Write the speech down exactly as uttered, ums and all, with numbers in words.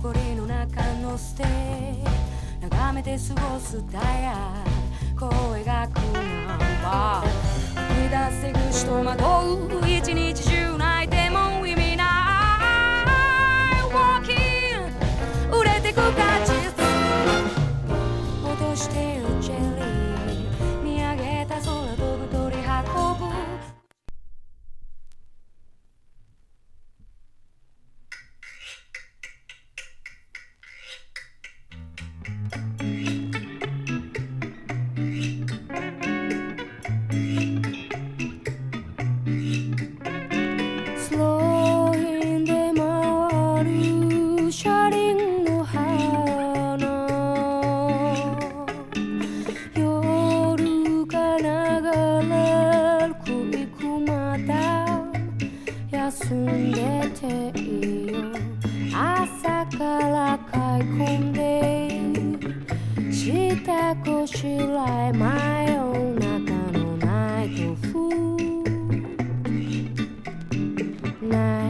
埃の中のステー眺めて過ごすダイヤこう描くナンバー繰り出せ口と惑う一日中泣いても意味ない Walking 売れてく価値落としてるチェリー見上げた空飛ぶ鳥運ぶ休んでていいよ朝から買い込んで下ごしらえ真夜中のナイトフー